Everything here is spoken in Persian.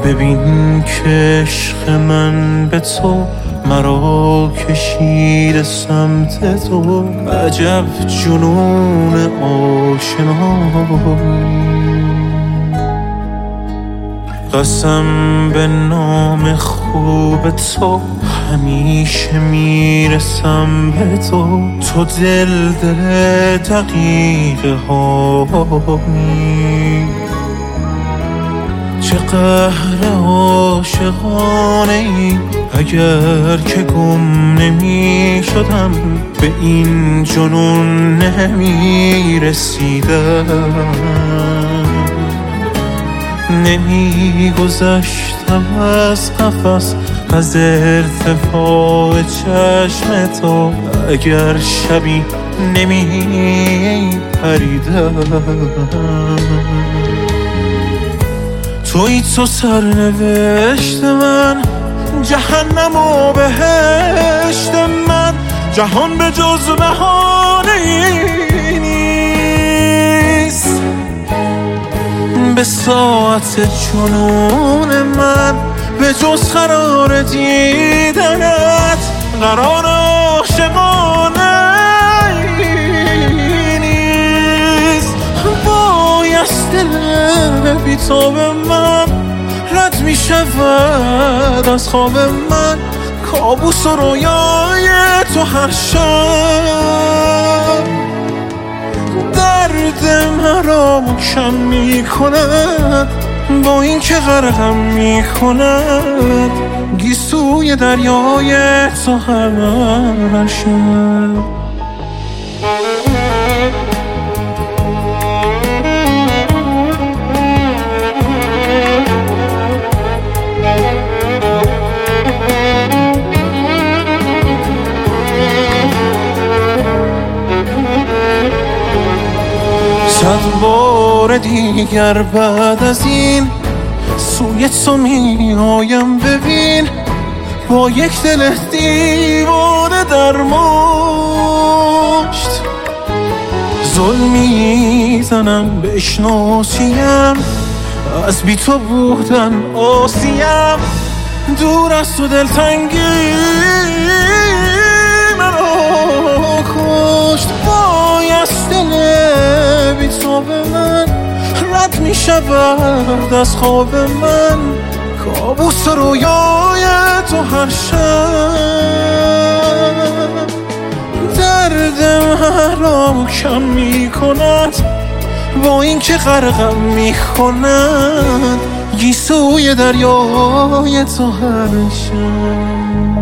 ببین که عشق من به تو مرا کشیده سمت تو. عجب جنون آشنایی، قسم به نام خوب تو همیشه میرسم به تو. تو دل دقیقه هایی، چه قهر عاشقانه ای. اگر که گم نمی شدم به این جنون نمی رسیدم. نمی گذشتم از قفس، از ارتفاع چشم تو. اگر شبی نمی پریدم. تویی تو سرنوشت من، جهنم و بهشت من. جهان به جز بهانه‌ای نیست. به ساعت جنون من به جز قرار دیدنت قرار عاشقانه نیست. بایست دل بی‌تاب من رد می شود از خواب من. کابوس و رویای تو هر شب درد مرا کم می کند. با این که غرقم می کند گیسوی دریای تو هر شب. صد بار دیگر بعد از این سوی تو می آیم. ببین با یک دل دیوانه در مشت ظلم میزنم بشناسیم. از بی تو بودن آسیم. دور از تو دلتنگی مرا کشت. بایست دل بی‌تاب من رد می شود از خواب من. کابوس رویای تو هر شب درد مرا کم می کند. با این که غرقم می کند گیسوی دریای تو هر شب.